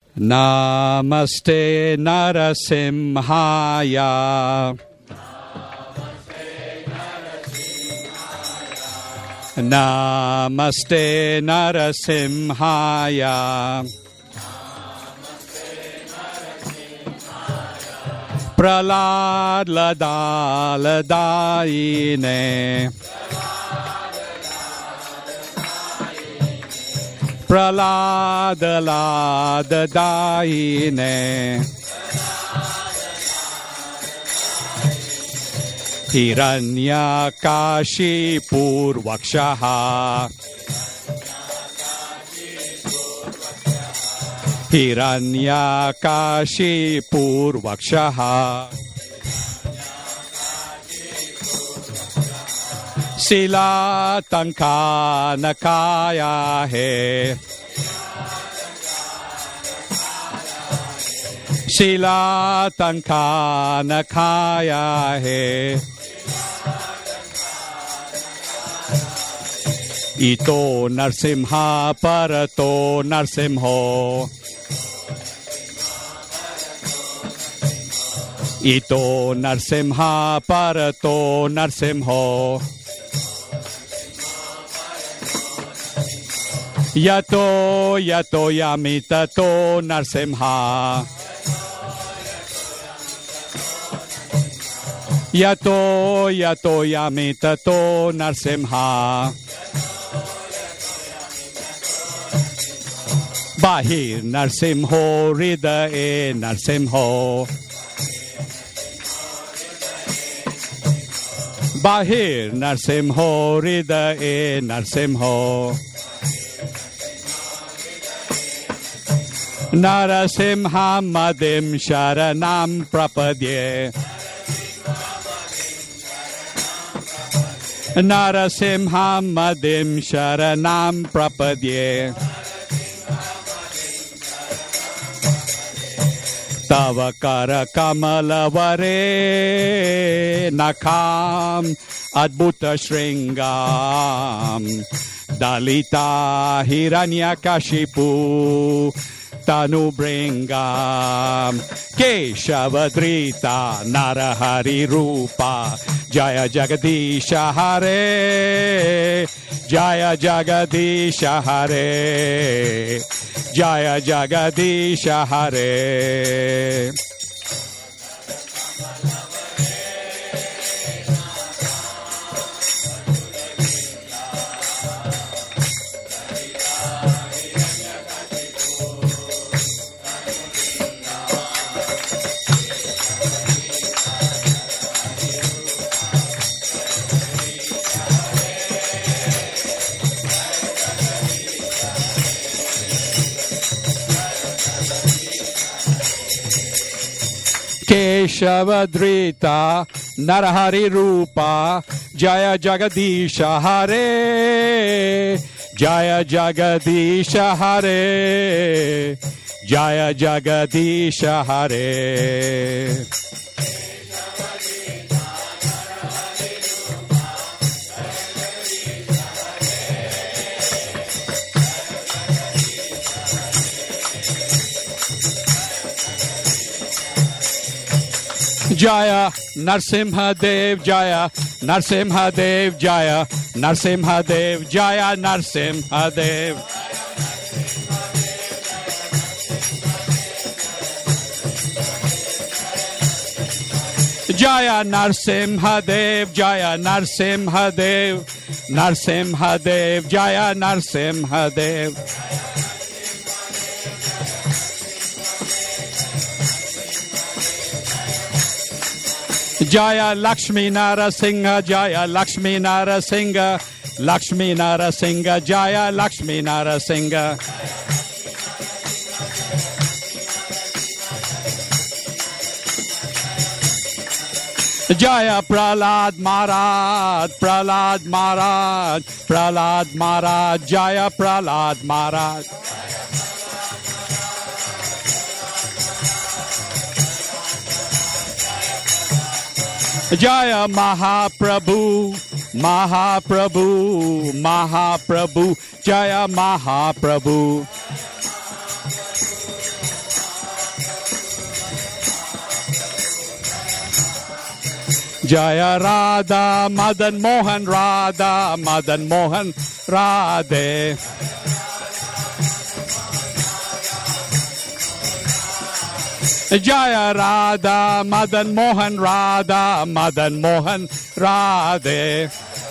Namaste Narasimhaya. Namaste Narasimhaya. Pralad Ladayine. Pralad Ladayine. Hiranyakashipurvakshaha. Hiranyakashipurvakshaha. Silatankanakaya he. Silatankanakaya he. Ito Narsimha Parato Narsimho. Ito Narsimha Parato Narsimho. Yato Yato Yamitato Narsimha. Yato Yato Yamitato Narsimha. Bahir Narsimho Hridaye Narsimho. Bahir Narsimho Hridaye Narsimho. Narasimha Madim Sharanam Prapadye. Narasimha Madim Sharanam Prapadye. Tavakara Kamalavare Nakam Adbhuta Shringam Dalita Hiranyakashipu Tanubringam Keshavadrita Narahari Rupa Jaya Jagadisha Hare Jaya Jagadisha Hare Jaya Jagadisha Hare. Keshavadrita Narahari Rupa Jaya Jagadisha Hare Jaya Jagadisha Hare Jaya Jagadisha Hare. Jaya Narsimha Dev Jaya Narsimha Dev Jaya Narsimha Dev Jaya Narsimha Dev. Jaya Narsimha Dev Jaya Narsimha Dev Narsimha Dev Jaya Narsimha Dev. Jaya Lakshmi Narasingha Jaya Lakshmi Narasingha Lakshmi Narasingha Jaya Lakshmi Narasingha. Jaya Pralad Maharaj Pralad Maharaj Pralad Maharaj Jaya Pralad Maharaj. Jaya Mahaprabhu Mahaprabhu Mahaprabhu Jaya Mahaprabhu. Jaya Radha Madan Mohan Radha Madan Mohan Radhe. Jaya Radha Madan Mohan Radha Madan Mohan Radhe.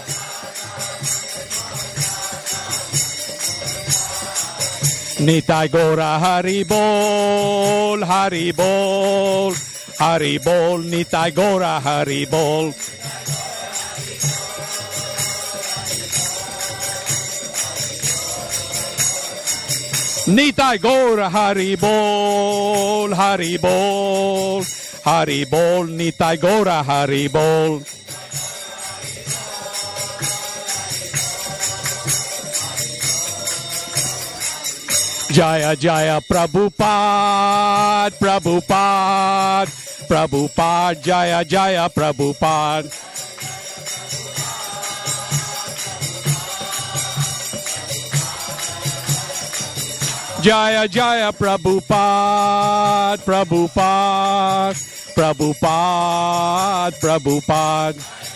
Nitai Gora Hari Bol Hari Bol Hari Bol Nitai Gora Hari Bol. Nitai Gora Hari Bol Hari Bol Hari Bol Nitai Gora Hari Bol. Jaya Jaya Prabhupada Prabhupada Prabhupada Jaya Jaya Prabhupada. Jaya Jaya Prabhupada Prabhupada Prabhupada Prabhupada.